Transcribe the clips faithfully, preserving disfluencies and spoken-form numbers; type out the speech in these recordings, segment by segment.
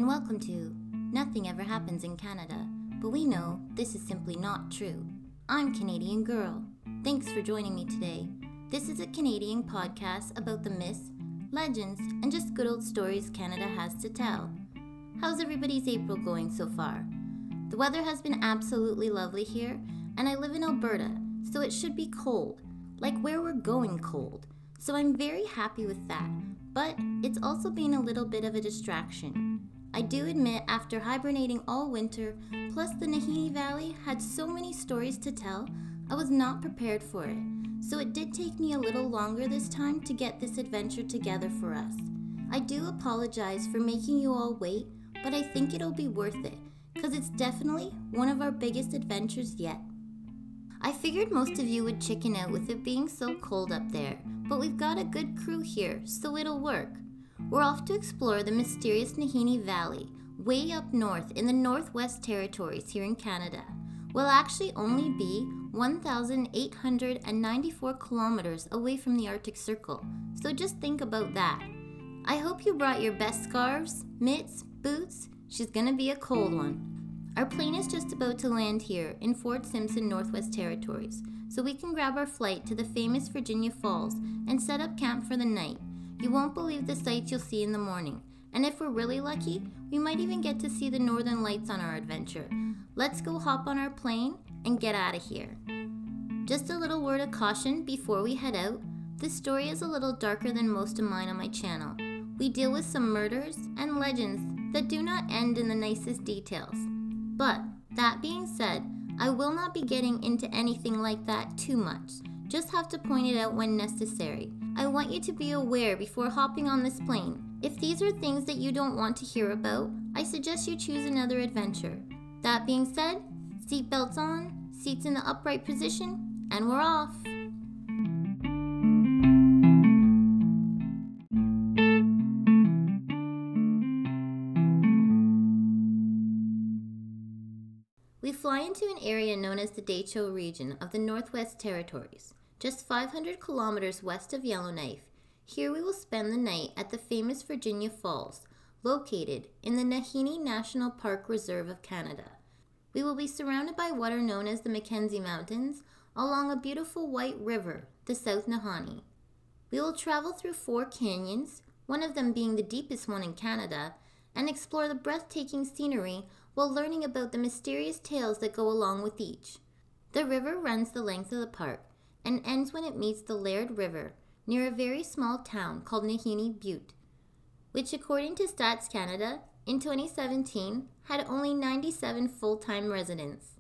and welcome to Nothing Ever Happens in Canada, but we know this is simply not true. I'm Canadian Girl. Thanks for joining me today. This is a Canadian podcast about the myths, legends, and just good old stories Canada has to tell. How's everybody's April going so far? The weather has been absolutely lovely here, and I live in Alberta, so it should be cold, like where we're going cold. So I'm very happy with that, but it's also been a little bit of a distraction. I do admit after hibernating all winter, plus the Nahanni Valley had so many stories to tell, I was not prepared for it. So it did take me a little longer this time to get this adventure together for us. I do apologize for making you all wait, but I think it'll be worth it, because it's definitely one of our biggest adventures yet. I figured most of you would chicken out with it being so cold up there, but we've got a good crew here, so it'll work. We're off to explore the mysterious Nahanni Valley, way up north in the Northwest Territories here in Canada. We'll actually only be one thousand eight hundred ninety-four kilometers away from the Arctic Circle, so just think about that. I hope you brought your best scarves, mitts, boots. She's gonna be a cold one. Our plane is just about to land here in Fort Simpson, Northwest Territories, so we can grab our flight to the famous Virginia Falls and set up camp for the night. You won't believe the sights you'll see in the morning, and if we're really lucky, we might even get to see the northern lights on our adventure. Let's go hop on our plane and get out of here. Just a little word of caution before we head out. This story is a little darker than most of mine on my channel. We deal with some murders and legends that do not end in the nicest details. But, that being said, I will not be getting into anything like that too much. Just have to point it out when necessary. I want you to be aware before hopping on this plane. If these are things that you don't want to hear about, I suggest you choose another adventure. That being said, seatbelts on, seats in the upright position, and we're off. We fly into an area known as the Dehcho region of the Northwest Territories, just five hundred kilometers west of Yellowknife. Here we will spend the night at the famous Virginia Falls, located in the Nahanni National Park Reserve of Canada. We will be surrounded by what are known as the Mackenzie Mountains, along a beautiful white river, the South Nahanni. We will travel through four canyons, one of them being the deepest one in Canada, and explore the breathtaking scenery while learning about the mysterious tales that go along with each. The river runs the length of the park and ends when it meets the Laird River near a very small town called Nahanni Butte, which according to Stats Canada, in twenty seventeen had only ninety-seven full-time residents.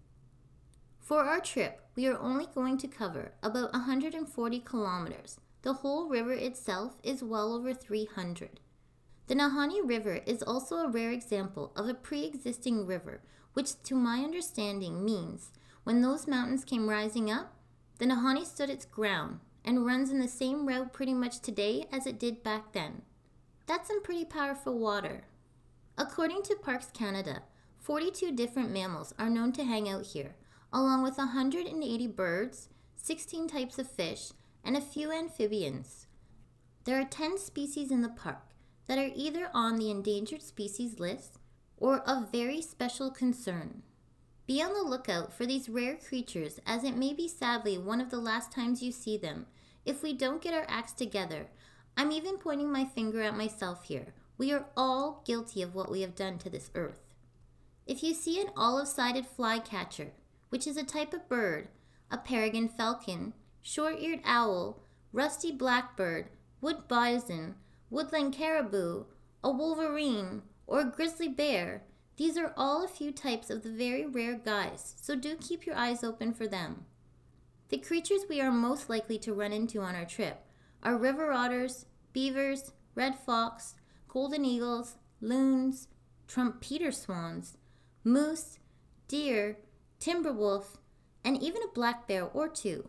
For our trip, we are only going to cover about one hundred forty kilometers. The whole river itself is well over three hundred. The Nahanni River is also a rare example of a pre-existing river, which to my understanding means when those mountains came rising up, the Nahanni stood its ground and runs in the same route pretty much today as it did back then. That's some pretty powerful water. According to Parks Canada, forty-two different mammals are known to hang out here, along with one hundred eighty birds, sixteen types of fish, and a few amphibians. There are ten species in the park that are either on the endangered species list or of very special concern. Be on the lookout for these rare creatures, as it may be sadly one of the last times you see them if we don't get our acts together. I'm even pointing my finger at myself here. We are all guilty of what we have done to this earth. If you see an olive-sided flycatcher, which is a type of bird, a peregrine falcon, short-eared owl, rusty blackbird, wood bison, woodland caribou, a wolverine, or a grizzly bear, these are all a few types of the very rare guys, so do keep your eyes open for them. The creatures we are most likely to run into on our trip are river otters, beavers, red fox, golden eagles, loons, trumpeter swans, moose, deer, timber wolf, and even a black bear or two.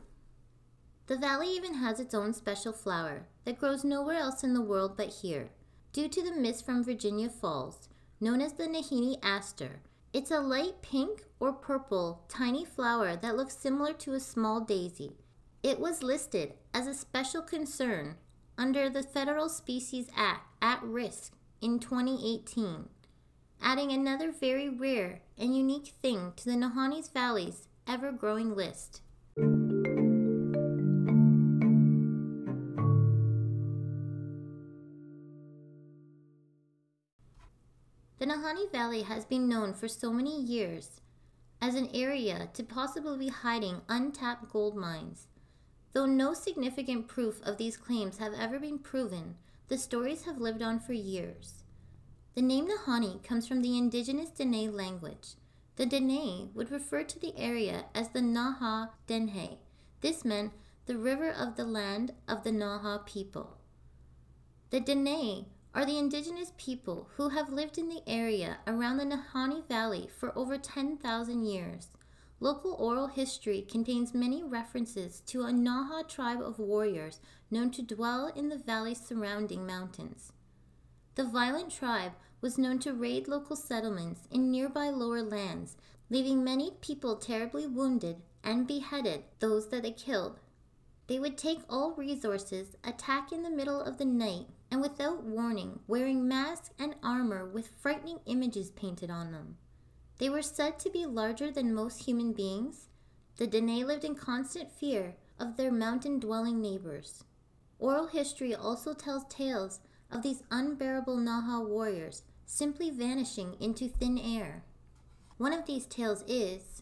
The valley even has its own special flower that grows nowhere else in the world but here, due to the mist from Virginia Falls, known as the Nahanni aster. It's a light pink or purple tiny flower that looks similar to a small daisy. It was listed as a special concern under the Federal Species Act at risk in twenty eighteen. adding another very rare and unique thing to the Nahanni Valley's ever-growing list. The Nahanni Valley has been known for so many years as an area to possibly be hiding untapped gold mines. Though no significant proof of these claims have ever been proven, the stories have lived on for years. The name Nahanni comes from the indigenous Dene language. The Dene would refer to the area as the Naha Denhe. This meant the river of the land of the Naha people. The Dene are the indigenous people who have lived in the area around the Nahanni Valley for over ten thousand years. Local oral history contains many references to a Naha tribe of warriors known to dwell in the valleys surrounding mountains. The violent tribe was known to raid local settlements in nearby lower lands, leaving many people terribly wounded and beheaded those that they killed. They would take all resources, attack in the middle of the night, and without warning, wearing masks and armor with frightening images painted on them. They were said to be larger than most human beings. The Dene lived in constant fear of their mountain-dwelling neighbors. Oral history also tells tales of these unbearable Naha warriors simply vanishing into thin air. One of these tales is,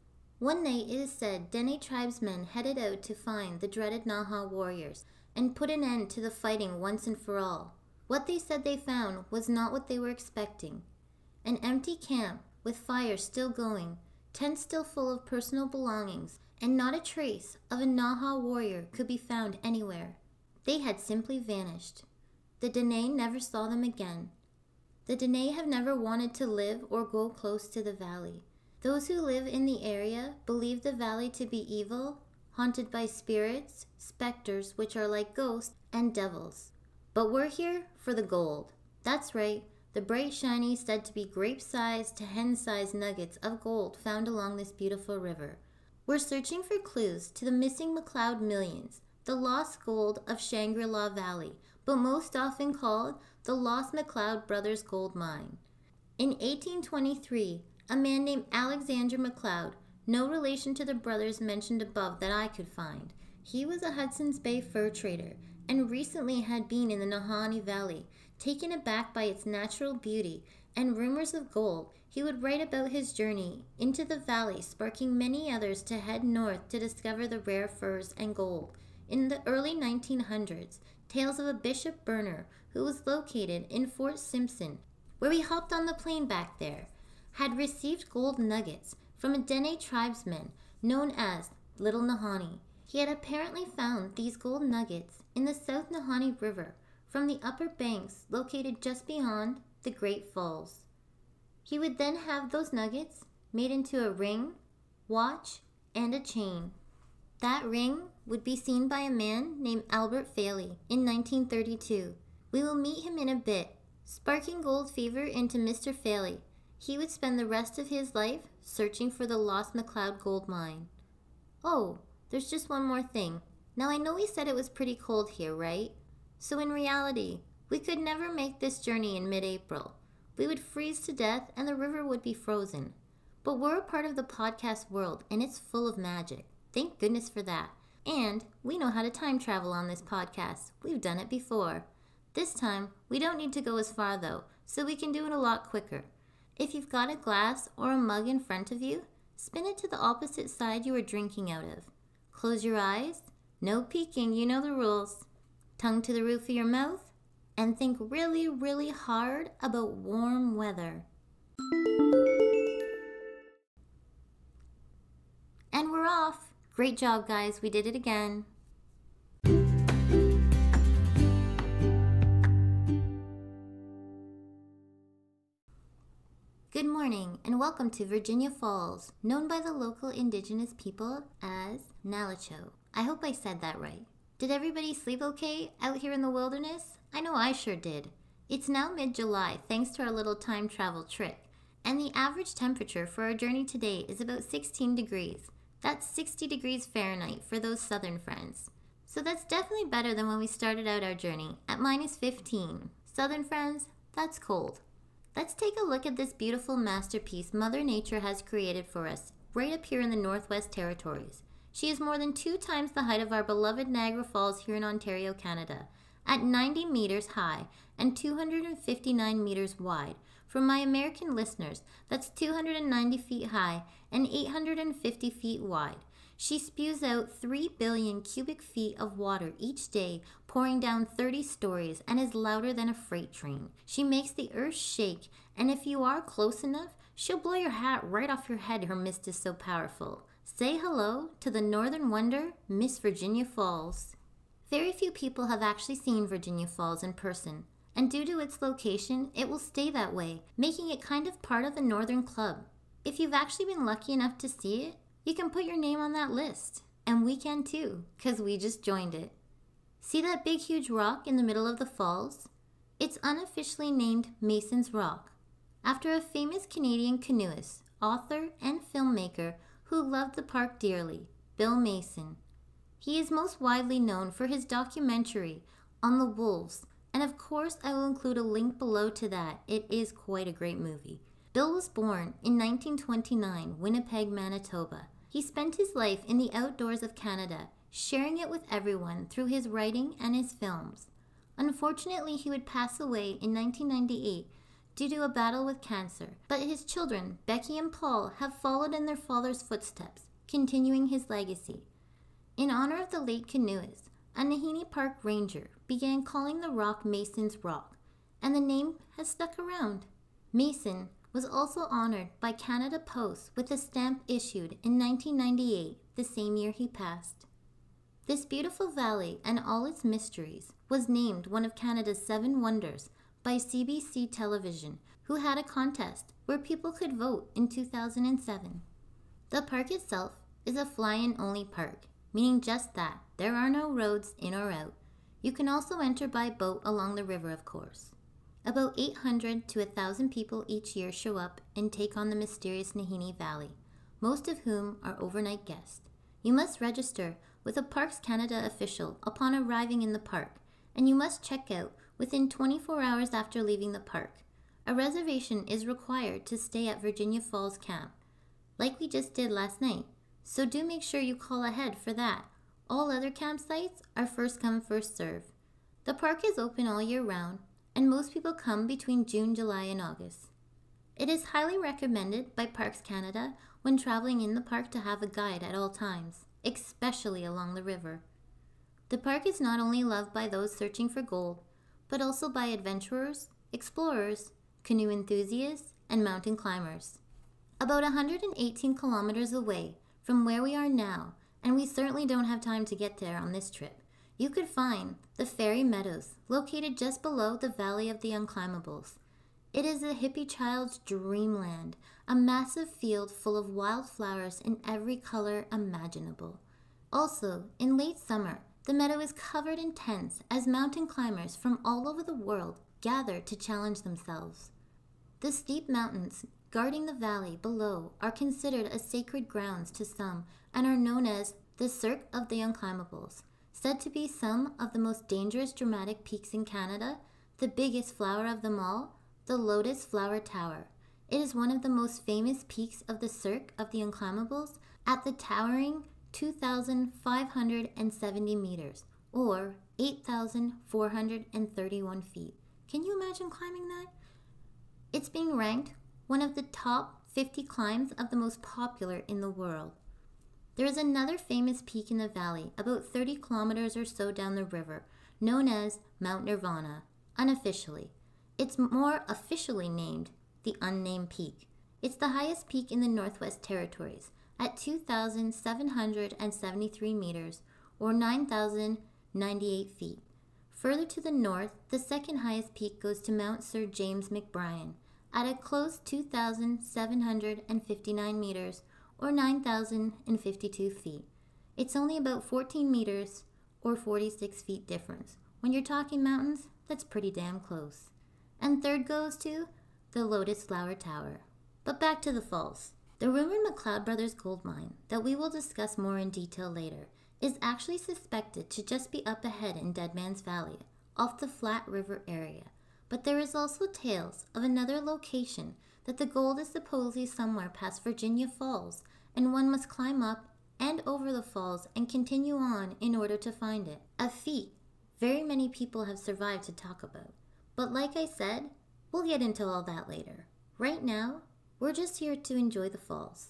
one night it is said Dene tribesmen headed out to find the dreaded Naha warriors and put an end to the fighting once and for all. What they said they found was not what they were expecting. An empty camp with fires still going, tents still full of personal belongings, and not a trace of a Naha warrior could be found anywhere. They had simply vanished. The Dene never saw them again. The Dene have never wanted to live or go close to the valley. Those who live in the area believe the valley to be evil, haunted by spirits, specters which are like ghosts, and devils. But we're here for the gold. That's right. The bright, shiny, said to be grape-sized to hen-sized nuggets of gold found along this beautiful river. We're searching for clues to the missing McLeod millions, the lost gold of Shangri-La Valley, but most often called the Lost McLeod Brothers Gold Mine. In eighteen twenty-three, a man named Alexander McLeod, no relation to the brothers mentioned above that I could find. He was a Hudson's Bay fur trader and recently had been in the Nahanni Valley. Taken aback by its natural beauty and rumors of gold, he would write about his journey into the valley, sparking many others to head north to discover the rare furs and gold. In the early nineteen hundreds, tales of a Bishop Burner who was located in Fort Simpson, where we hopped on the plane back there, had received gold nuggets from a Dene tribesman known as Little Nahanni. He had apparently found these gold nuggets in the South Nahanni River from the upper banks located just beyond the Great Falls. He would then have those nuggets made into a ring, watch, and a chain. That ring would be seen by a man named Albert Fairley in nineteen thirty-two. We will meet him in a bit. Sparking gold fever into Mister Fairley, he would spend the rest of his life searching for the lost McLeod gold mine. Oh, there's just one more thing. Now I know we said it was pretty cold here, right? So in reality, we could never make this journey in mid-April. We would freeze to death and the river would be frozen. But we're a part of the podcast world and it's full of magic. Thank goodness for that. And we know how to time travel on this podcast. We've done it before. This time, we don't need to go as far though, so we can do it a lot quicker. If you've got a glass or a mug in front of you, spin it to the opposite side you are drinking out of. Close your eyes. No peeking, you know the rules. Tongue to the roof of your mouth, and think really, really hard about warm weather. And we're off. Great job, guys. We did it again. Good morning, and welcome to Virginia Falls, known by the local indigenous people as Nalicho. I hope I said that right. Did everybody sleep okay out here in the wilderness? I know I sure did. It's now mid-July thanks to our little time travel trick, and the average temperature for our journey today is about sixteen degrees. That's sixty degrees Fahrenheit for those southern friends. So that's definitely better than when we started out our journey at minus fifteen. Southern friends, that's cold. Let's take a look at this beautiful masterpiece Mother Nature has created for us right up here in the Northwest Territories. She is more than two times the height of our beloved Niagara Falls here in Ontario, Canada, at ninety meters high and two hundred fifty-nine meters wide. For my American listeners, that's two hundred ninety feet high and eight hundred fifty feet wide. She spews out three billion cubic feet of water each day, pouring down thirty stories, and is louder than a freight train. She makes the earth shake, and if you are close enough, she'll blow your hat right off your head. Her mist is so powerful. Say hello to the Northern Wonder, Miss Virginia Falls. Very few people have actually seen Virginia Falls in person, and due to its location, it will stay that way, making it kind of part of the Northern Club. If you've actually been lucky enough to see it, you can put your name on that list. And we can too, because we just joined it. See that big huge rock in the middle of the falls? It's unofficially named Mason's Rock, after a famous Canadian canoeist, author, and filmmaker who loved the park dearly, Bill Mason. He is most widely known for his documentary on the wolves, and of course I will include a link below to that. It is quite a great movie. Bill was born in nineteen twenty-nine, Winnipeg, Manitoba. He spent his life in the outdoors of Canada, sharing it with everyone through his writing and his films. Unfortunately, he would pass away in nineteen ninety-eight due to a battle with cancer, but his children, Becky and Paul, have followed in their father's footsteps, continuing his legacy. In honor of the late canoeist, a Nahanni Park ranger began calling the rock Mason's Rock, and the name has stuck around. Mason was also honored by Canada Post with a stamp issued in nineteen ninety-eight, the same year he passed. This beautiful valley and all its mysteries was named one of Canada's seven wonders by C B C Television, who had a contest where people could vote in two thousand seven. The park itself is a fly-in only park, meaning just that, there are no roads in or out. You can also enter by boat along the river, of course. About eight hundred to one thousand people each year show up and take on the mysterious Nahanni Valley, most of whom are overnight guests. You must register with a Parks Canada official upon arriving in the park, and you must check out within twenty-four hours after leaving the park. A reservation is required to stay at Virginia Falls Camp, like we just did last night, so do make sure you call ahead for that. All other campsites are first come, first serve. The park is open all year round, and most people come between June, July, and August. It is highly recommended by Parks Canada when traveling in the park to have a guide at all times, especially along the river. The park is not only loved by those searching for gold, but also by adventurers, explorers, canoe enthusiasts, and mountain climbers. About one hundred eighteen kilometers away from where we are now, and we certainly don't have time to get there on this trip, you could find the Fairy Meadows, located just below the Valley of the Unclimbables. It is a hippie child's dreamland, a massive field full of wildflowers in every color imaginable. Also, in late summer, the meadow is covered in tents as mountain climbers from all over the world gather to challenge themselves. The steep mountains guarding the valley below are considered as sacred grounds to some and are known as the Cirque of the Unclimbables. Said to be some of the most dangerous dramatic peaks in Canada, the biggest flower of them all, the Lotus Flower Tower. It is one of the most famous peaks of the Cirque of the Unclimbables at the towering two thousand five hundred seventy meters, or eight thousand four hundred thirty-one feet. Can you imagine climbing that? It's being ranked one of the top fifty climbs of the most popular in the world. There is another famous peak in the valley, about thirty kilometers or so down the river, known as Mount Nirvana, unofficially. It's more officially named the Unnamed Peak. It's the highest peak in the Northwest Territories, at two thousand seven hundred seventy-three meters, or nine thousand ninety-eight feet. Further to the north, the second highest peak goes to Mount Sir James McBrien, at a close two thousand seven hundred fifty-nine meters, or nine thousand fifty-two feet. It's only about fourteen meters or forty-six feet difference. When you're talking mountains, that's pretty damn close. And third goes to the Lotus Flower Tower. But back to the falls. The rumored McLeod Brothers gold mine, that we will discuss more in detail later, is actually suspected to just be up ahead in Dead Man's Valley, off the Flat River area. But there is also tales of another location that the gold is supposedly somewhere past Virginia Falls, and one must climb up and over the falls and continue on in order to find it. A feat very many people have survived to talk about. But like I said, we'll get into all that later. Right now, we're just here to enjoy the falls.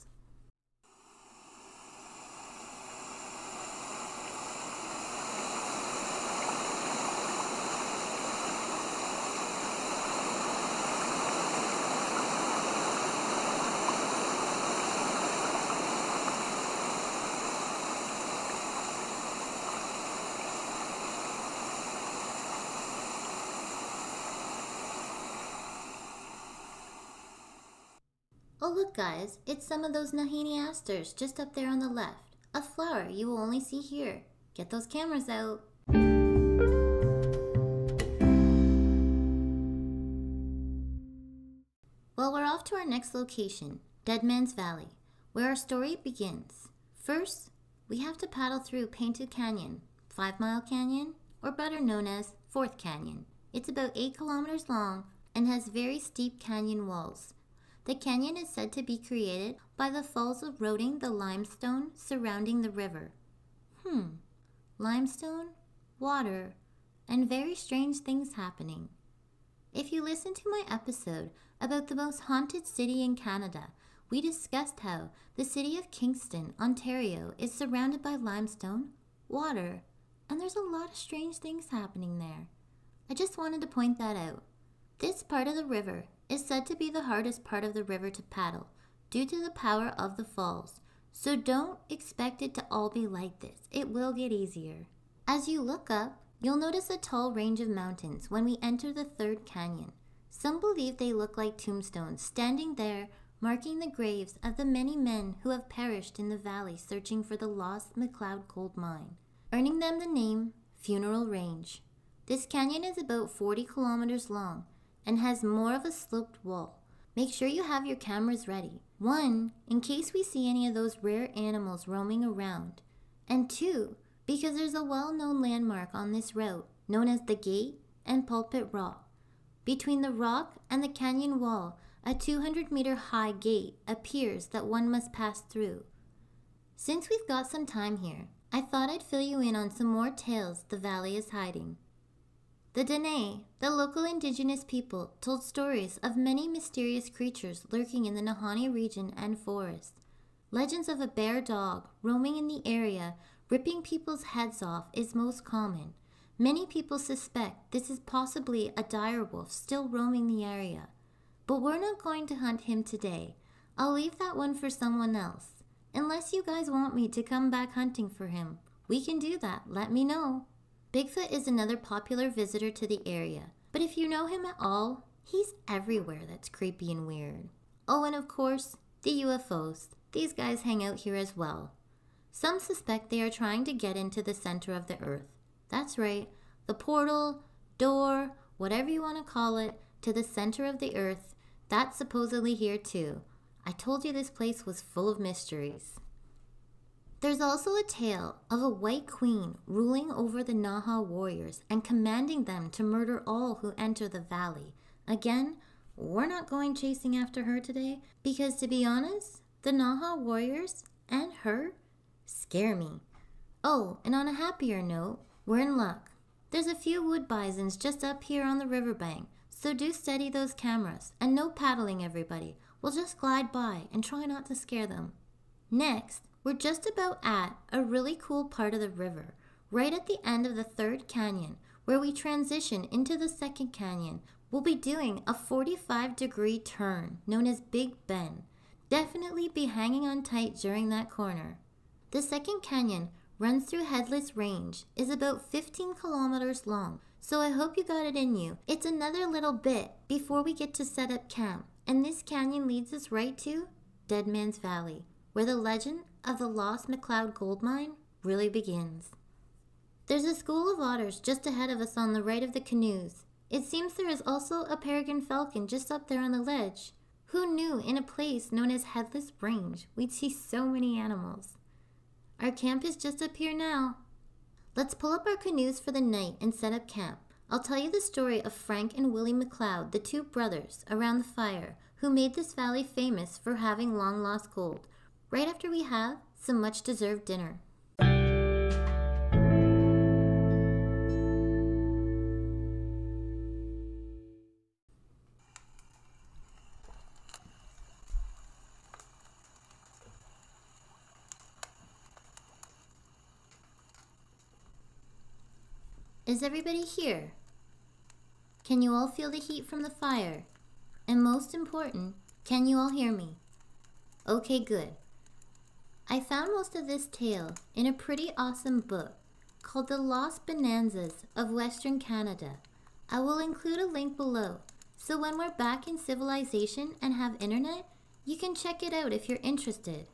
Oh look guys, it's some of those Nahanni asters just up there on the left. A flower you will only see here. Get those cameras out. Well, we're off to our next location, Dead Man's Valley, where our story begins. First, we have to paddle through Painted Canyon, Five Mile Canyon, or better known as Fourth Canyon. It's about eight kilometers long and has very steep canyon walls. The canyon is said to be created by the falls eroding the limestone surrounding the river. Hmm, limestone, water, and very strange things happening. If you listen to my episode about the most haunted city in Canada, we discussed how the city of Kingston, Ontario is surrounded by limestone, water, and there's a lot of strange things happening there. I just wanted to point that out. This part of the river is said to be the hardest part of the river to paddle due to the power of the falls, so don't expect it to all be like this. It will get easier. As you look up, you'll notice a tall range of mountains when we enter the third canyon. Some believe they look like tombstones standing there, marking the graves of the many men who have perished in the valley searching for the lost McLeod gold mine, earning them the name Funeral Range. This canyon is about forty kilometers long and has more of a sloped wall. Make sure you have your cameras ready. One, in case we see any of those rare animals roaming around. And two, because there's a well-known landmark on this route known as the Gate and Pulpit Rock. Between the rock and the canyon wall, a two hundred meter high gate appears that one must pass through. Since we've got some time here, I thought I'd fill you in on some more tales the valley is hiding. The Dene, the local indigenous people, told stories of many mysterious creatures lurking in the Nahanni region and forest. Legends of a bear dog roaming in the area, ripping people's heads off, is most common. Many people suspect this is possibly a direwolf still roaming the area. But we're not going to hunt him today. I'll leave that one for someone else. Unless you guys want me to come back hunting for him, we can do that. Let me know. Bigfoot is another popular visitor to the area, but if you know him at all, he's everywhere that's creepy and weird. Oh, and of course, the U F Os. These guys hang out here as well. Some suspect they are trying to get into the center of the earth. That's right, the portal, door, whatever you want to call it, to the center of the earth, that's supposedly here too. I told you this place was full of mysteries. There's also a tale of a white queen ruling over the Naha warriors and commanding them to murder all who enter the valley. Again, we're not going chasing after her today because, to be honest, the Naha warriors and her scare me. Oh, and on a happier note, we're in luck. There's a few wood bisons just up here on the riverbank, so do steady those cameras and no paddling, everybody. We'll just glide by and try not to scare them. Next, we're just about at a really cool part of the river, right at the end of the third canyon, where we transition into the second canyon. We'll be doing a forty-five degree turn known as Big Bend. Definitely be hanging on tight during that corner. The second canyon runs through Headless Range, is about fifteen kilometers long, so I hope you got it in you. It's another little bit before we get to set up camp, and this canyon leads us right to Dead Man's Valley, where the legend of the lost McLeod gold mine really begins. There's a school of otters just ahead of us on the right of the canoes. It seems there is also a peregrine falcon just up there on the ledge. Who knew in a place known as Headless Range we'd see so many animals? Our camp is just up here now. Let's pull up our canoes for the night and set up camp. I'll tell you the story of Frank and Willie McLeod, the two brothers, around the fire, who made this valley famous for having long-lost gold, right after we have some much-deserved dinner. Is everybody here? Can you all feel the heat from the fire? And most important, can you all hear me? Okay, good. I found most of this tale in a pretty awesome book called The Lost Bonanzas of Western Canada. I will include a link below, so when we're back in civilization and have internet, you can check it out if you're interested.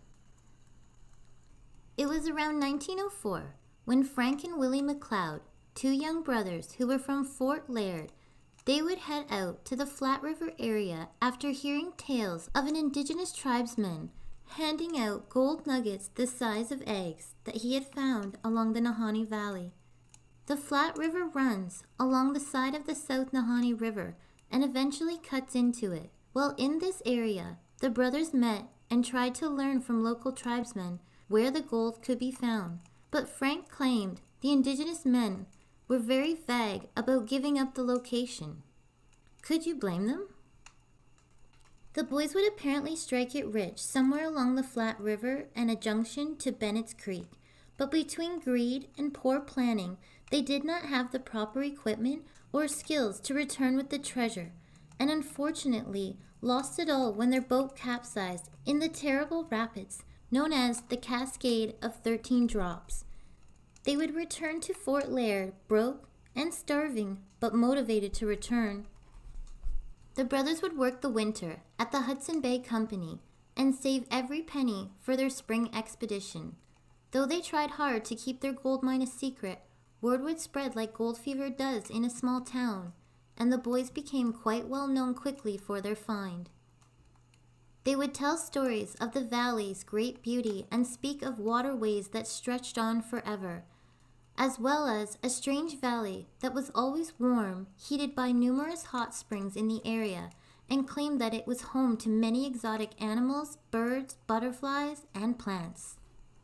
It was around nineteen oh four when Frank and Willie McLeod, two young brothers who were from Fort Laird, they would head out to the Flat River area after hearing tales of an indigenous tribesman handing out gold nuggets the size of eggs that he had found along the Nahanni Valley. The Flat River runs along the side of the South Nahanni River and eventually cuts into it. Well, in this area, the brothers met and tried to learn from local tribesmen where the gold could be found. But Frank claimed the indigenous men were very vague about giving up the location. Could you blame them? The boys would apparently strike it rich somewhere along the Flat River and a junction to Bennett's Creek, but between greed and poor planning, they did not have the proper equipment or skills to return with the treasure, and unfortunately lost it all when their boat capsized in the terrible rapids known as the Cascade of Thirteen Drops. They would return to Fort Laird broke and starving, but motivated to return. The brothers would work the winter at the Hudson Bay Company and save every penny for their spring expedition. Though they tried hard to keep their gold mine a secret, word would spread like gold fever does in a small town, and the boys became quite well known quickly for their find. They would tell stories of the valley's great beauty and speak of waterways that stretched on forever, as well as a strange valley that was always warm, heated by numerous hot springs in the area, and claimed that it was home to many exotic animals, birds, butterflies, and plants.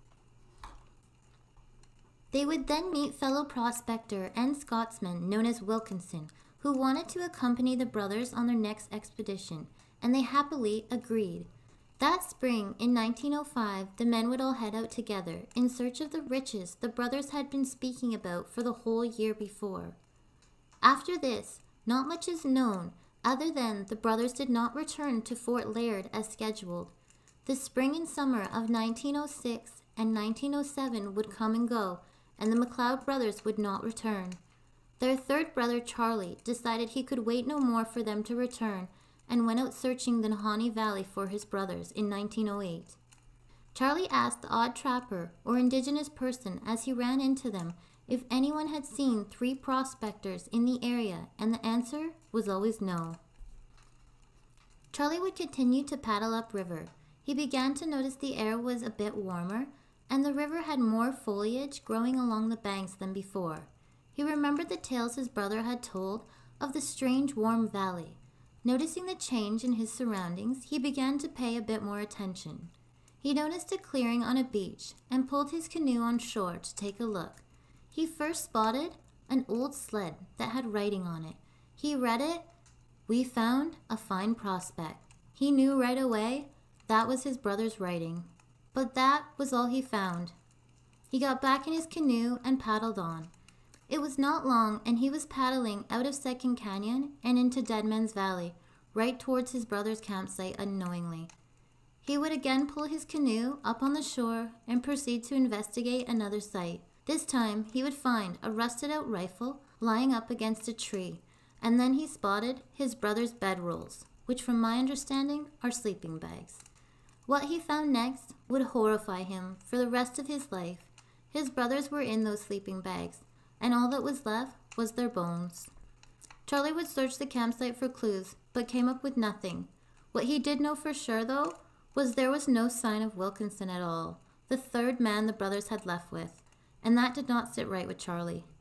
They would then meet fellow prospector and Scotsman known as Wilkinson, who wanted to accompany the brothers on their next expedition, and they happily agreed. That spring, in nineteen oh five, the men would all head out together in search of the riches the brothers had been speaking about for the whole year before. After this, not much is known other than the brothers did not return to Fort Laird as scheduled. The spring and summer of nineteen oh six and nineteen oh seven would come and go, and the McLeod brothers would not return. Their third brother, Charlie, decided he could wait no more for them to return, and went out searching the Nahanni Valley for his brothers in nineteen oh eight. Charlie asked the odd trapper or indigenous person as he ran into them if anyone had seen three prospectors in the area, and the answer was always no. Charlie would continue to paddle upriver. He began to notice the air was a bit warmer, and the river had more foliage growing along the banks than before. He remembered the tales his brother had told of the strange warm valley. Noticing the change in his surroundings, he began to pay a bit more attention. He noticed a clearing on a beach and pulled his canoe on shore to take a look. He first spotted an old sled that had writing on it. He read it, "We found a fine prospect." He knew right away that was his brother's writing. But that was all he found. He got back in his canoe and paddled on. It was not long, and he was paddling out of Second Canyon and into Deadman's Valley, right towards his brother's campsite unknowingly. He would again pull his canoe up on the shore and proceed to investigate another site. This time, he would find a rusted-out rifle lying up against a tree, and then he spotted his brother's bedrolls, which from my understanding are sleeping bags. What he found next would horrify him for the rest of his life. His brothers were in those sleeping bags, and all that was left was their bones. Charlie would search the campsite for clues, but came up with nothing. What he did know for sure, though, was there was no sign of Wilkinson at all, the third man the brothers had left with, and that did not sit right with Charlie.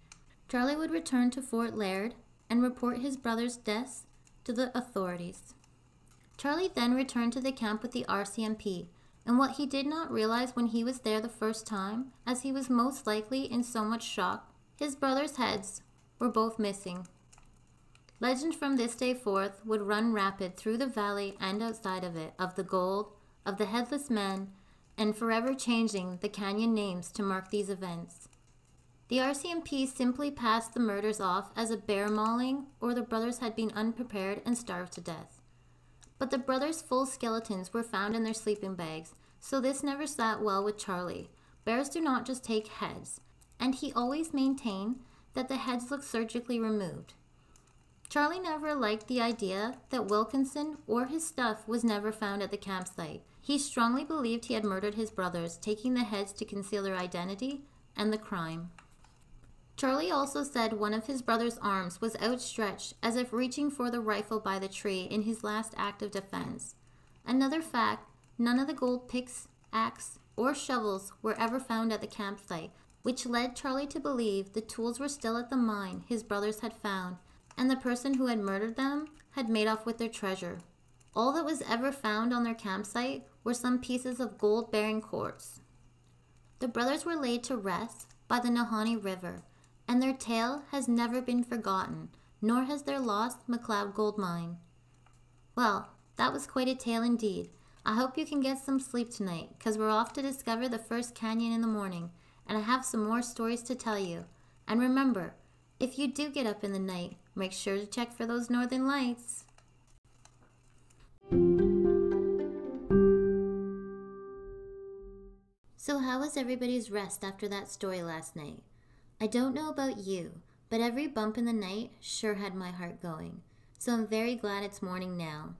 Charlie would return to Fort Laird and report his brother's deaths to the authorities. Charlie then returned to the camp with the R C M P, and what he did not realize when he was there the first time, as he was most likely in so much shock, his brothers' heads were both missing. Legend from this day forth would run rapid through the valley and outside of it of the gold, of the headless men, and forever changing the canyon names to mark these events. The R C M P simply passed the murders off as a bear mauling, or the brothers had been unprepared and starved to death. But the brothers' full skeletons were found in their sleeping bags, so this never sat well with Charlie. Bears do not just take heads, and he always maintained that the heads looked surgically removed. Charlie never liked the idea that Wilkinson or his stuff was never found at the campsite. He strongly believed he had murdered his brothers, taking the heads to conceal their identity and the crime. Charlie also said one of his brother's arms was outstretched as if reaching for the rifle by the tree in his last act of defense. Another fact, none of the gold picks, axe, or shovels were ever found at the campsite, which led Charlie to believe the tools were still at the mine his brothers had found, and the person who had murdered them had made off with their treasure. All that was ever found on their campsite were some pieces of gold-bearing quartz. The brothers were laid to rest by the Nahanni River, and their tale has never been forgotten, nor has their lost McLeod gold mine. Well, that was quite a tale indeed. I hope you can get some sleep tonight, because we're off to discover the first canyon in the morning, and I have some more stories to tell you. And remember, if you do get up in the night, make sure to check for those northern lights. So how was everybody's rest after that story last night? I don't know about you, but every bump in the night sure had my heart going. So I'm very glad it's morning now.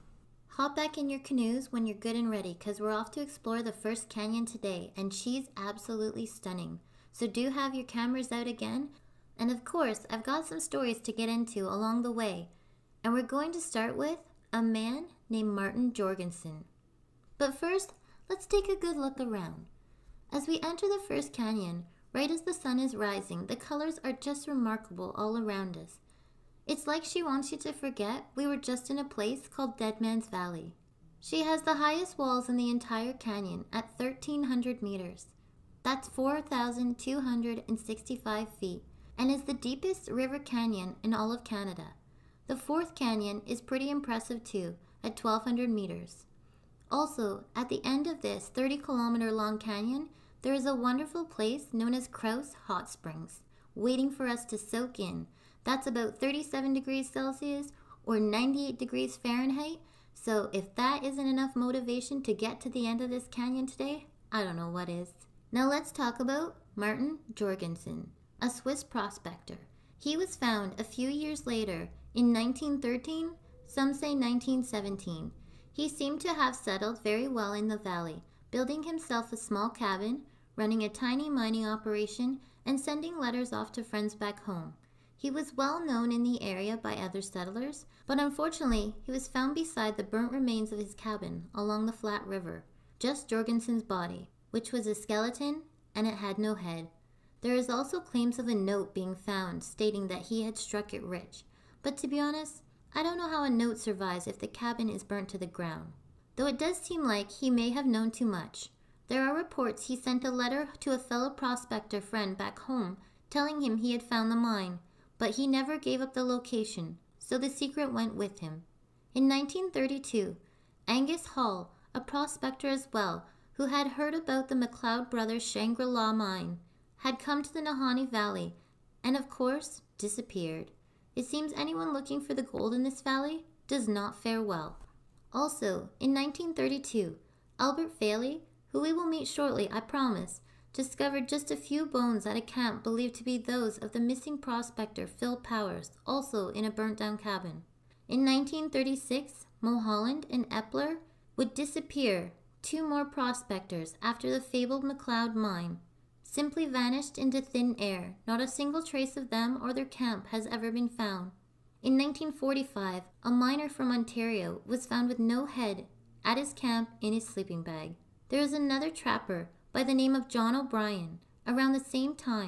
Hop back in your canoes when you're good and ready, because we're off to explore the first canyon today, and she's absolutely stunning. So do have your cameras out again. And of course, I've got some stories to get into along the way. And we're going to start with a man named Martin Jorgensen. But first, let's take a good look around. As we enter the first canyon, right as the sun is rising, the colors are just remarkable all around us. It's like she wants you to forget we were just in a place called Dead Man's Valley. She has the highest walls in the entire canyon at thirteen hundred meters. That's four thousand two hundred sixty-five feet, and is the deepest river canyon in all of Canada. The fourth canyon is pretty impressive too, at twelve hundred meters. Also, at the end of this thirty kilometer long canyon, there is a wonderful place known as Krause Hot Springs, waiting for us to soak in. That's about thirty-seven degrees Celsius or ninety-eight degrees Fahrenheit, so if that isn't enough motivation to get to the end of this canyon today, I don't know what is. Now let's talk about Martin Jorgensen, a Swiss prospector. He was found a few years later in nineteen thirteen, some say nineteen seventeen. He seemed to have settled very well in the valley, building himself a small cabin, running a tiny mining operation, and sending letters off to friends back home. He was well known in the area by other settlers, but unfortunately he was found beside the burnt remains of his cabin along the Flat River, just Jorgensen's body, which was a skeleton and it had no head. There is also claims of a note being found stating that he had struck it rich, but to be honest, I don't know how a note survives if the cabin is burnt to the ground. Though it does seem like he may have known too much. There are reports he sent a letter to a fellow prospector friend back home telling him he had found the mine, but he never gave up the location, so the secret went with him. In nineteen thirty-two, Angus Hall, a prospector as well, who had heard about the McLeod brothers' Shangri-La mine, had come to the Nahanni Valley, and of course, disappeared. It seems anyone looking for the gold in this valley does not fare well. Also, in nineteen thirty-two, Albert Fairley, who we will meet shortly, I promise, discovered just a few bones at a camp believed to be those of the missing prospector Phil Powers, also in a burnt-down cabin. In nineteen thirty-six, Mulholland and Epler would disappear, two more prospectors after the fabled McLeod mine simply vanished into thin air. Not a single trace of them or their camp has ever been found. In nineteen forty-five, a miner from Ontario was found with no head at his camp in his sleeping bag. There is another trapper by the name of John O'Brien. Around the same time,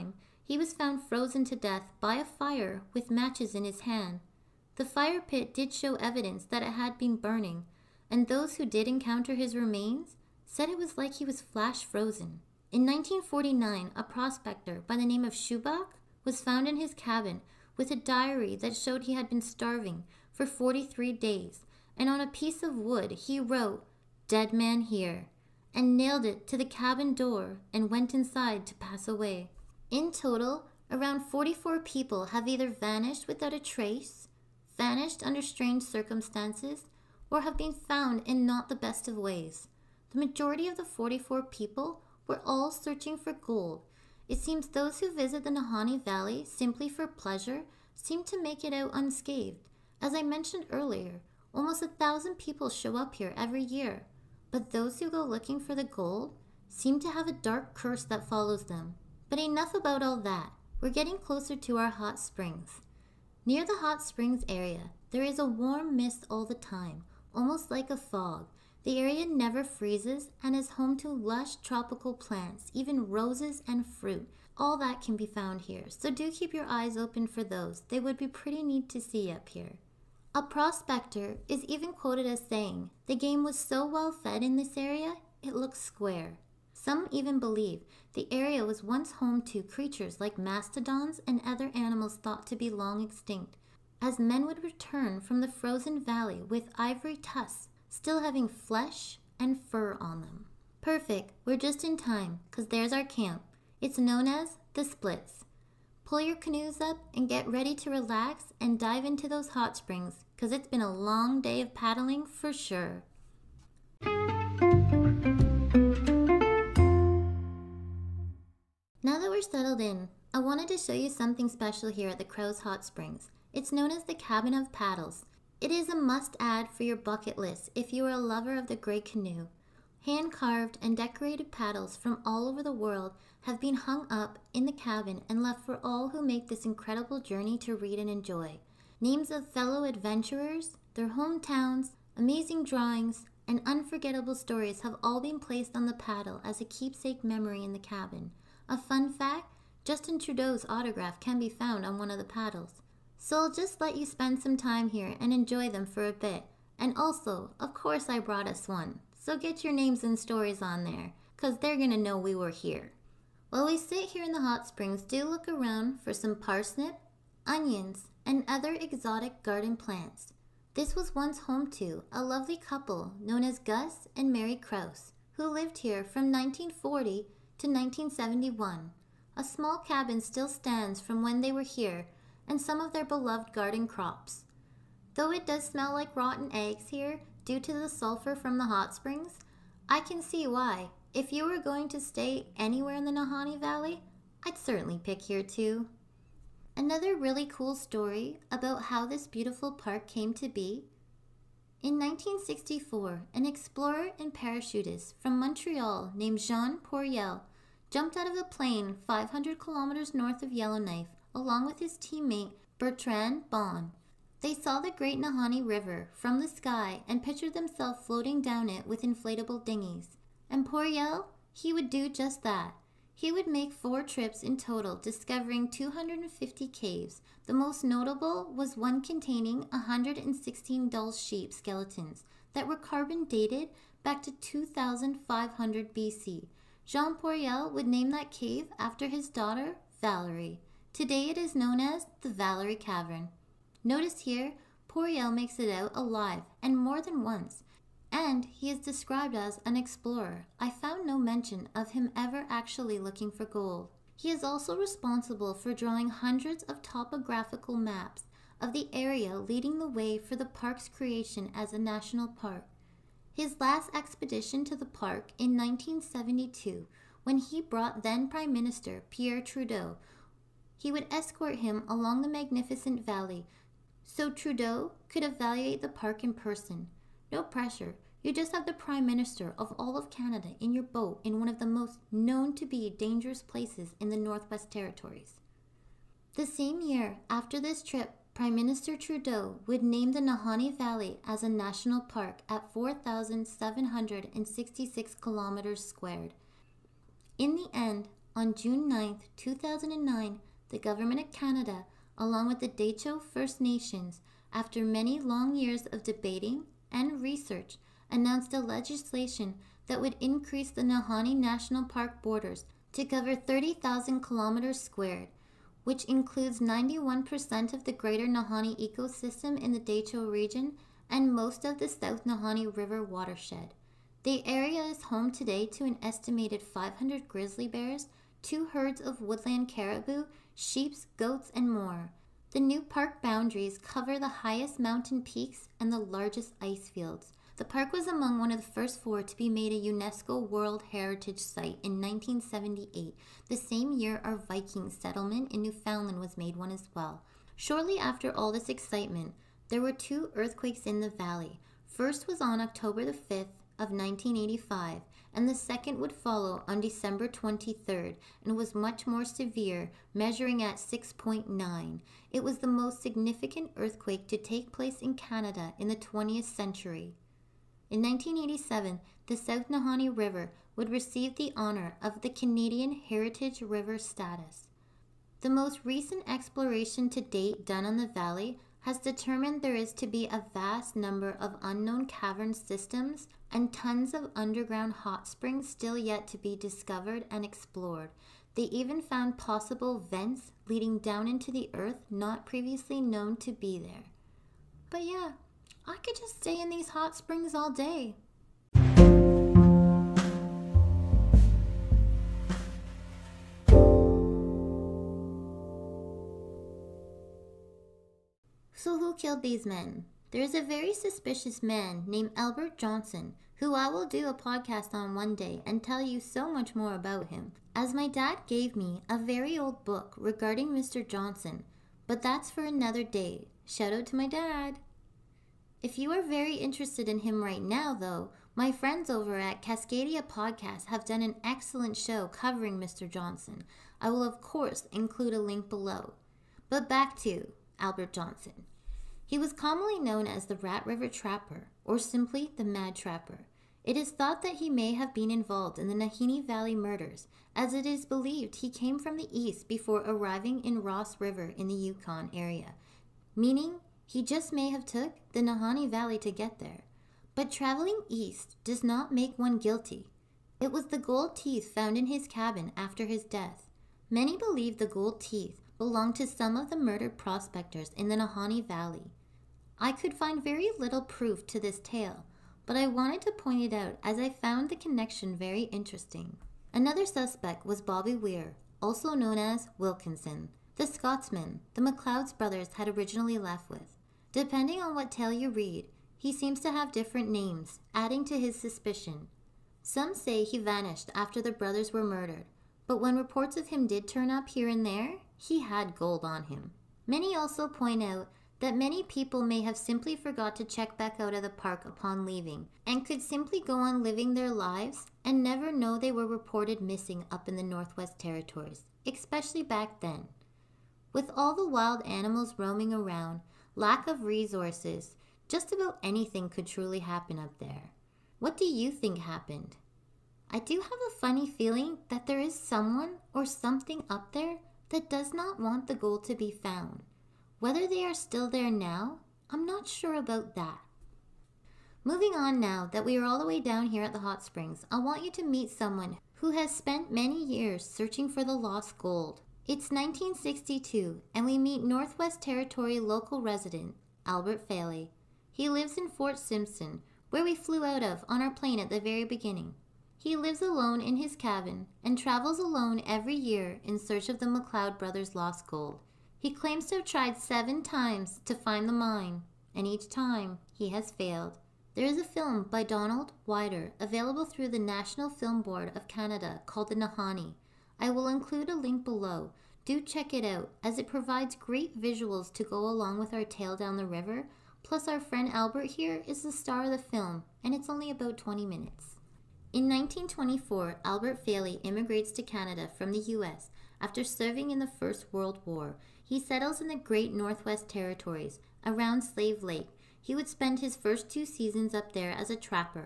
He was found frozen to death by a fire with matches in his hand. The fire pit did show evidence that it had been burning, and those who did encounter his remains said it was like he was flash frozen. In nineteen forty-nine, a prospector by the name of Schubach was found in his cabin with a diary that showed he had been starving for forty-three days, and on a piece of wood he wrote, "Dead man here," and nailed it to the cabin door and went inside to pass away. In total, around forty-four people have either vanished without a trace, vanished under strange circumstances, or have been found in not the best of ways. The majority of the forty-four people were all searching for gold. It seems those who visit the Nahanni Valley simply for pleasure seem to make it out unscathed. As I mentioned earlier, almost a thousand people show up here every year, but those who go looking for the gold seem to have a dark curse that follows them. But enough about all that. We're getting closer to our hot springs. Near the hot springs area, there is a warm mist all the time, almost like a fog. The area never freezes and is home to lush tropical plants, even roses and fruit. All that can be found here, so do keep your eyes open for those. They would be pretty neat to see up here. A prospector is even quoted as saying, "The game was so well fed in this area, it looks square." Some even believe the area was once home to creatures like mastodons and other animals thought to be long extinct, as men would return from the frozen valley with ivory tusks, still having flesh and fur on them. Perfect, we're just in time, because there's our camp. It's known as the Splits. Pull your canoes up and get ready to relax and dive into those hot springs, because it's been a long day of paddling for sure. Now that we're settled in, I wanted to show you something special here at the Crows Hot Springs. It's known as the Cabin of Paddles. It is a must-add for your bucket list if you are a lover of the gray canoe. Hand-carved and decorated paddles from all over the world have been hung up in the cabin and left for all who make this incredible journey to read and enjoy. Names of fellow adventurers, their hometowns, amazing drawings, and unforgettable stories have all been placed on the paddle as a keepsake memory in the cabin. A fun fact, Justin Trudeau's autograph can be found on one of the paddles. So I'll just let you spend some time here and enjoy them for a bit. And also, of course I brought us one, so get your names and stories on there, cause they're gonna know we were here. While we sit here in the hot springs, do look around for some parsnip, onions, and other exotic garden plants. This was once home to a lovely couple known as Gus and Mary Kraus, who lived here from nineteen forty to nineteen seventy-one. A small cabin still stands from when they were here, and some of their beloved garden crops. Though it does smell like rotten eggs here due to the sulfur from the hot springs, I can see why. If you were going to stay anywhere in the Nahanni Valley, I'd certainly pick here too. Another really cool story about how this beautiful park came to be. In nineteen sixty-four, an explorer and parachutist from Montreal named Jean Poiriel jumped out of a plane five hundred kilometers north of Yellowknife along with his teammate Bertrand Bon. They saw the Great Nahanni River from the sky and pictured themselves floating down it with inflatable dinghies. And Poiriel, he would do just that. He would make four trips in total, discovering two hundred fifty caves. The most notable was one containing one hundred sixteen Dall sheep skeletons that were carbon dated back to two thousand five hundred B C. Jean Poiriel would name that cave after his daughter, Valerie. Today it is known as the Valerie Cavern. Notice here, Poiriel makes it out alive, and more than once, and he is described as an explorer. I found no mention of him ever actually looking for gold. He is also responsible for drawing hundreds of topographical maps of the area, leading the way for the park's creation as a national park. His last expedition to the park in nineteen seventy-two, when he brought then Prime Minister Pierre Trudeau. He would escort him along the magnificent valley, so Trudeau could evaluate the park in person. No pressure, you just have the Prime Minister of all of Canada in your boat in one of the most known to be dangerous places in the Northwest Territories. The same year, after this trip, Prime Minister Trudeau would name the Nahanni Valley as a national park at four thousand seven hundred sixty-six kilometers squared. In the end, On June ninth, two thousand nine, the Government of Canada, along with the Dehcho First Nations, after many long years of debating and research, announced a legislation that would increase the Nahanni National Park borders to cover thirty thousand kilometers squared, which includes ninety-one percent of the greater Nahanni ecosystem in the Dehcho region and most of the South Nahanni River watershed. The area is home today to an estimated five hundred grizzly bears, two herds of woodland caribou, sheep, goats, and more. The new park boundaries cover the highest mountain peaks and the largest ice fields. The park was among one of the first four to be made a UNESCO World Heritage Site in nineteen seventy-eight, the same year our Viking settlement in Newfoundland was made one as well. Shortly after all this excitement, there were two earthquakes in the valley. First was on October the fifth of nineteen eighty-five, and the second would follow on December twenty-third and was much more severe, measuring at six point nine. It was the most significant earthquake to take place in Canada in the twentieth century. In nineteen eighty-seven, the South Nahanni River would receive the honor of the Canadian Heritage River status. The most recent exploration to date done on the valley has determined there is to be a vast number of unknown cavern systems and tons of underground hot springs still yet to be discovered and explored. They even found possible vents leading down into the earth not previously known to be there. But yeah, I could just stay in these hot springs all day. So who killed these men? There is a very suspicious man named Albert Johnson, who I will do a podcast on one day and tell you so much more about him, as my dad gave me a very old book regarding Mister Johnson, but that's for another day. Shout out to my dad. If you are very interested in him right now, though, my friends over at Cascadia Podcast have done an excellent show covering Mister Johnson. I will of course include a link below. But back to Albert Johnson. He was commonly known as the Rat River Trapper, or simply the Mad Trapper. It is thought that he may have been involved in the Nahanni Valley murders, as it is believed he came from the east before arriving in Ross River in the Yukon area, meaning he just may have took the Nahanni Valley to get there. But traveling east does not make one guilty. It was the gold teeth found in his cabin after his death. Many believe the gold teeth belonged to some of the murdered prospectors in the Nahanni Valley. I could find very little proof to this tale, but I wanted to point it out as I found the connection very interesting. Another suspect was Bobby Weir, also known as Wilkinson, the Scotsman the McLeod's brothers had originally left with. Depending on what tale you read, he seems to have different names, adding to his suspicion. Some say he vanished after the brothers were murdered, but when reports of him did turn up here and there, he had gold on him. Many also point out that many people may have simply forgot to check back out of the park upon leaving, and could simply go on living their lives and never know they were reported missing up in the Northwest Territories, especially back then. With all the wild animals roaming around, lack of resources, just about anything could truly happen up there. What do you think happened? I do have a funny feeling that there is someone or something up there that does not want the gold to be found. Whether they are still there now, I'm not sure about that. Moving on now that we are all the way down here at the hot springs, I want you to meet someone who has spent many years searching for the lost gold. It's nineteen sixty-two, and we meet Northwest Territory local resident, Albert Faille. He lives in Fort Simpson, where we flew out of on our plane at the very beginning. He lives alone in his cabin and travels alone every year in search of the McLeod brothers' lost gold. He claims to have tried seven times to find the mine, and each time he has failed. There is a film by Donald Wider available through the National Film Board of Canada called The Nahanni. I will include a link below. Do check it out, as it provides great visuals to go along with our tale down the river. Plus our friend Albert here is the star of the film, and it's only about twenty minutes. In nineteen twenty-four, Albert Faille immigrates to Canada from the U S after serving in the First World War. He settles in the Great Northwest Territories, around Slave Lake. He would spend his first two seasons up there as a trapper,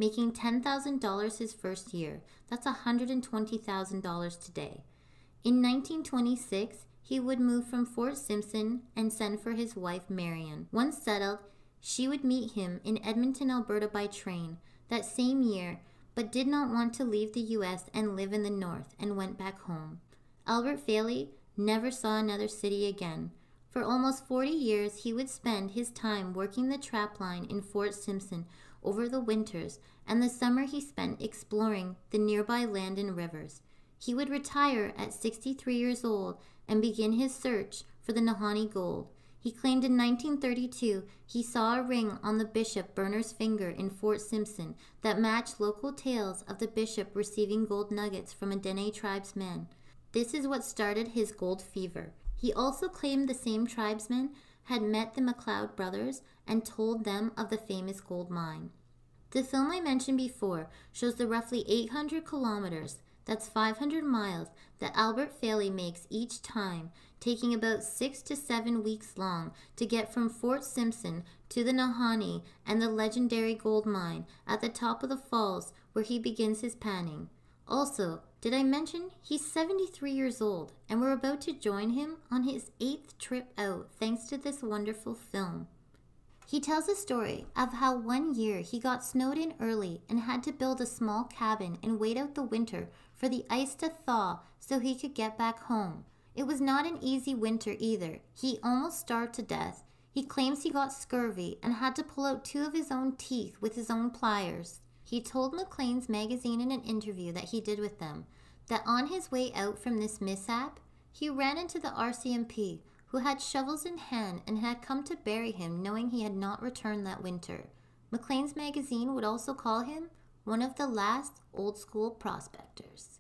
making ten thousand dollars his first year. That's one hundred twenty thousand dollars today. In nineteen twenty-six, he would move from Fort Simpson and send for his wife Marion. Once settled, she would meet him in Edmonton, Alberta by train that same year, but did not want to leave the U S and live in the north and went back home. Albert Faille never saw another city again. For almost forty years, he would spend his time working the trap line in Fort Simpson over the winters, and the summer he spent exploring the nearby land and rivers. He would retire at sixty-three years old and begin his search for the Nahanni gold. He claimed in nineteen thirty-two he saw a ring on the bishop burner's finger in Fort Simpson that matched local tales of the bishop receiving gold nuggets from a Dene tribesman. This is what started his gold fever. He also claimed the same tribesmen had met the McLeod brothers and told them of the famous gold mine. The film I mentioned before shows the roughly eight hundred kilometers, that's five hundred miles, that Albert Faille makes each time, taking about six to seven weeks long to get from Fort Simpson to the Nahanni and the legendary gold mine at the top of the falls where he begins his panning. Also, did I mention he's seventy-three years old, and we're about to join him on his eighth trip out thanks to this wonderful film. He tells a story of how one year he got snowed in early and had to build a small cabin and wait out the winter for the ice to thaw so he could get back home. It was not an easy winter either. He almost starved to death. He claims he got scurvy and had to pull out two of his own teeth with his own pliers. He told Maclean's magazine in an interview that he did with them that on his way out from this mishap, he ran into the R C M P, who had shovels in hand and had come to bury him knowing he had not returned that winter. Maclean's magazine would also call him one of the last old-school prospectors.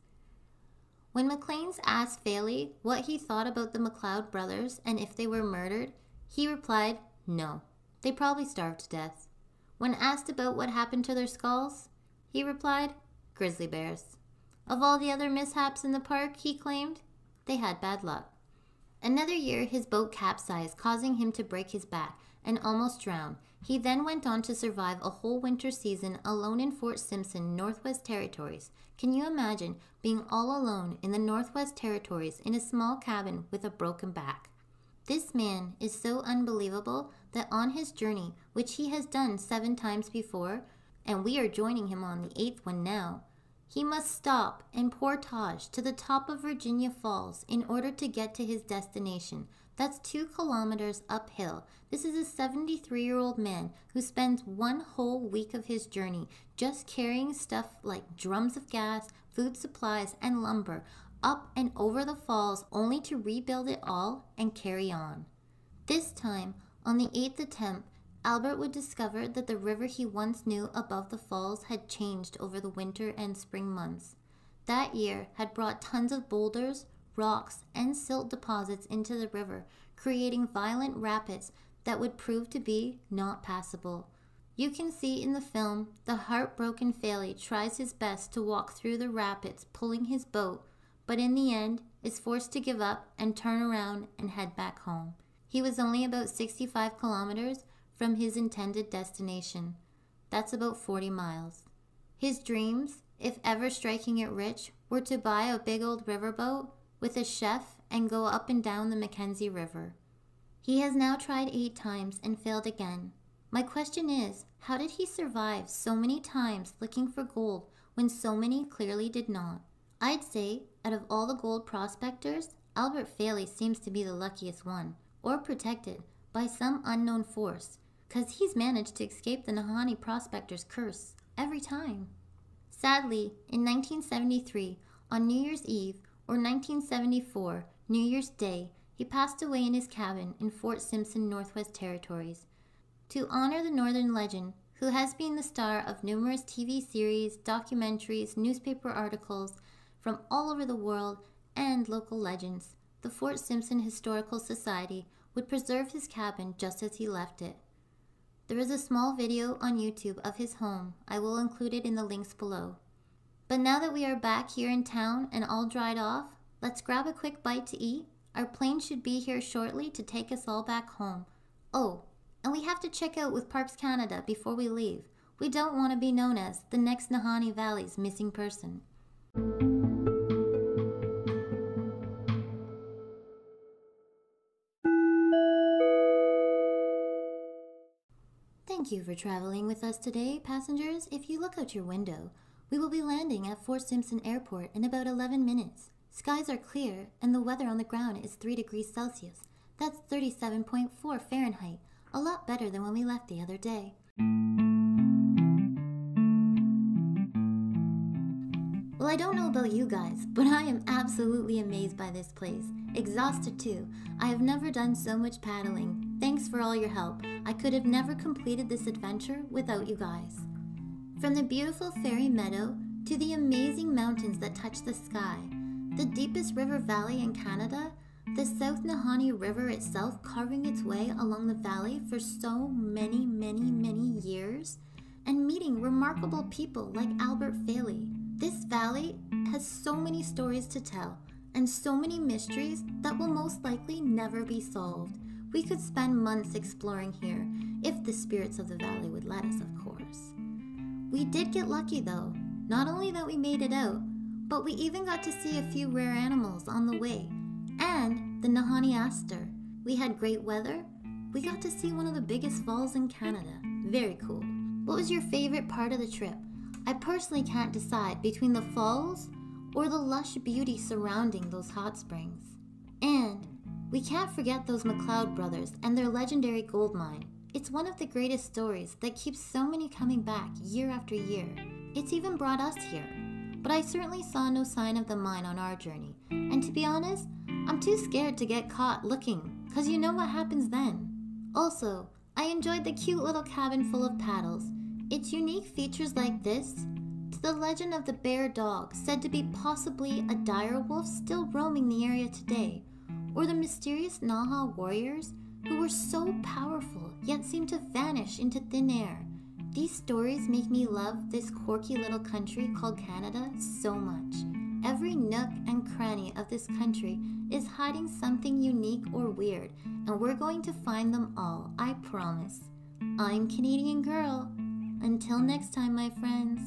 When Maclean's asked Faille what he thought about the McLeod brothers and if they were murdered, he replied, no, they probably starved to death. When asked about what happened to their skulls, he replied, grizzly bears. Of all the other mishaps in the park, he claimed, they had bad luck. Another year, his boat capsized, causing him to break his back and almost drown. He then went on to survive a whole winter season alone in Fort Simpson, Northwest Territories. Can you imagine being all alone in the Northwest Territories in a small cabin with a broken back? This man is so unbelievable that on his journey, which he has done seven times before, and we are joining him on the eighth one now, he must stop and portage to the top of Virginia Falls in order to get to his destination. That's two kilometers uphill. This is a seventy-three-year-old man who spends one whole week of his journey just carrying stuff like drums of gas, food supplies, and lumber up and over the falls only to rebuild it all and carry on. This time, on the eighth attempt, Albert would discover that the river he once knew above the falls had changed over the winter and spring months. That year had brought tons of boulders, rocks, and silt deposits into the river, creating violent rapids that would prove to be not passable. You can see in the film the heartbroken Faille tries his best to walk through the rapids pulling his boat, but in the end is forced to give up and turn around and head back home. He was only about sixty-five kilometers from his intended destination. That's about forty miles. His dreams, if ever striking it rich, were to buy a big old riverboat with a chef and go up and down the Mackenzie River. He has now tried eight times and failed again. My question is, how did he survive so many times looking for gold when so many clearly did not? I'd say, out of all the gold prospectors, Albert Faille seems to be the luckiest one, or protected by some unknown force, because he's managed to escape the Nahanni prospector's curse every time. Sadly, in nineteen seventy-three, on New Year's Eve, or nineteen seventy-four, New Year's Day, he passed away in his cabin in Fort Simpson, Northwest Territories. To honor the Northern legend, who has been the star of numerous T V series, documentaries, newspaper articles from all over the world, and local legends, the Fort Simpson Historical Society would preserve his cabin just as he left it. There is a small video on YouTube of his home. I will include it in the links below. But now that we are back here in town and all dried off, let's grab a quick bite to eat. Our plane should be here shortly to take us all back home. Oh, and we have to check out with Parks Canada before we leave. We don't want to be known as the next Nahanni Valley's missing person. Thank you for traveling with us today, passengers. If you look out your window, we will be landing at Fort Simpson Airport in about eleven minutes. Skies are clear, and the weather on the ground is three degrees Celsius. That's thirty-seven point four Fahrenheit, a lot better than when we left the other day. Well, I don't know about you guys, but I am absolutely amazed by this place. Exhausted too. I have never done so much paddling. Thanks for all your help. I could have never completed this adventure without you guys. From the beautiful fairy meadow to the amazing mountains that touch the sky, the deepest river valley in Canada, the South Nahanni River itself carving its way along the valley for so many, many, many years, and meeting remarkable people like Albert Faley. This valley has so many stories to tell, and so many mysteries that will most likely never be solved. We could spend months exploring here, if the spirits of the valley would let us, of course. We did get lucky though, not only that we made it out, but we even got to see a few rare animals on the way, and the Nahanni Aster. We had great weather. We got to see one of the biggest falls in Canada. Very cool. What was your favorite part of the trip? I personally can't decide between the falls or the lush beauty surrounding those hot springs. And we can't forget those McLeod brothers and their legendary gold mine. It's one of the greatest stories that keeps so many coming back year after year. It's even brought us here. But I certainly saw no sign of the mine on our journey. And to be honest, I'm too scared to get caught looking, cause you know what happens then. Also, I enjoyed the cute little cabin full of paddles. Its unique features like this, to the legend of the bear dog said to be possibly a dire wolf still roaming the area today, or the mysterious Naha warriors who were so powerful yet seemed to vanish into thin air. These stories make me love this quirky little country called Canada so much. Every nook and cranny of this country is hiding something unique or weird, and we're going to find them all, I promise. I'm Canadian Girl. Until next time, my friends.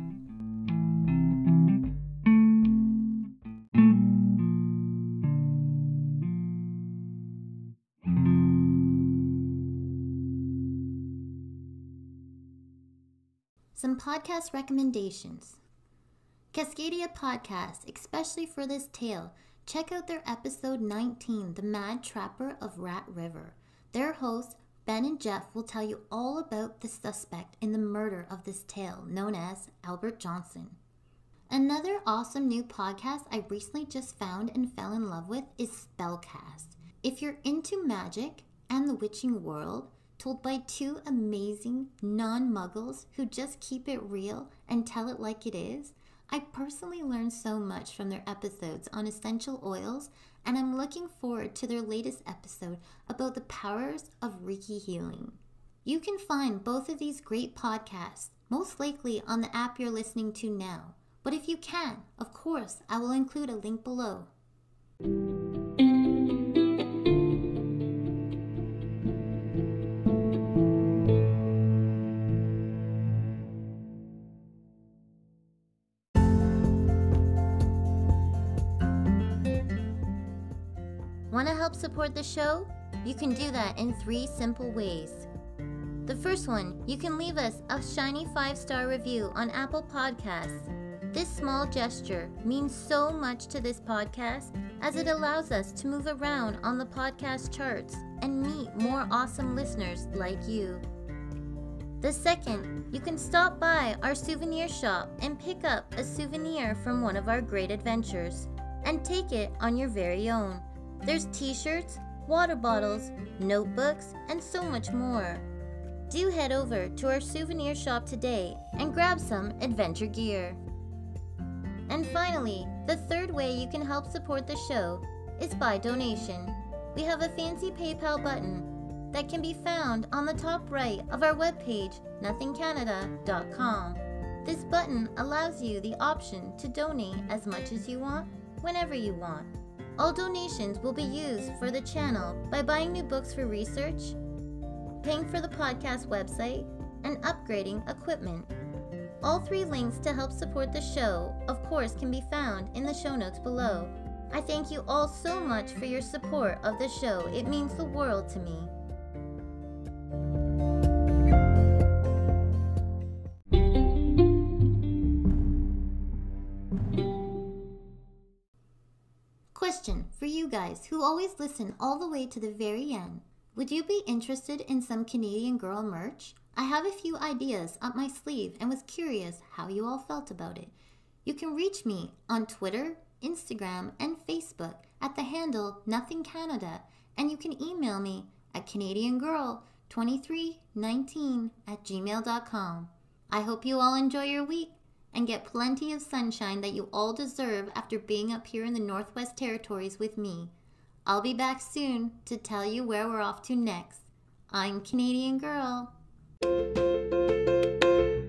Some podcast recommendations. Cascadia Podcast, especially for this tale, check out their episode nineteen, The Mad Trapper of Rat River. Their hosts, Ben and Jeff, will tell you all about the suspect in the murder of this tale, known as Albert Johnson. Another awesome new podcast I recently just found and fell in love with is Spellcast. If you're into magic and the witching world, told by two amazing non-muggles who just keep it real and tell it like it is, I personally learned so much from their episodes on essential oils, and I'm looking forward to their latest episode about the powers of Reiki healing. You can find both of these great podcasts, most likely on the app you're listening to now. But if you can, of course, I will include a link below. Want to help support the show? You can do that in three simple ways. The first one, you can leave us a shiny five-star review on Apple Podcasts. This small gesture means so much to this podcast as it allows us to move around on the podcast charts and meet more awesome listeners like you. The second, you can stop by our souvenir shop and pick up a souvenir from one of our great adventures and take it on your very own. There's t-shirts, water bottles, notebooks, and so much more. Do head over to our souvenir shop today and grab some adventure gear. And finally, the third way you can help support the show is by donation. We have a fancy PayPal button that can be found on the top right of our webpage, nothing canada dot com. This button allows you the option to donate as much as you want, whenever you want. All donations will be used for the channel by buying new books for research, paying for the podcast website, and upgrading equipment. All three links to help support the show, of course, can be found in the show notes below. I thank you all so much for your support of the show. It means the world to me. Question for you guys who always listen all the way to the very end. Would you be interested in some Canadian Girl merch? I have a few ideas up my sleeve and was curious how you all felt about it. You can reach me on Twitter, Instagram, and Facebook at the handle Nothing Canada, and you can email me at canadian girl twenty-three nineteen at gmail dot com. I hope you all enjoy your week and get plenty of sunshine that you all deserve after being up here in the Northwest Territories with me. I'll be back soon to tell you where we're off to next. I'm Canadian Girl.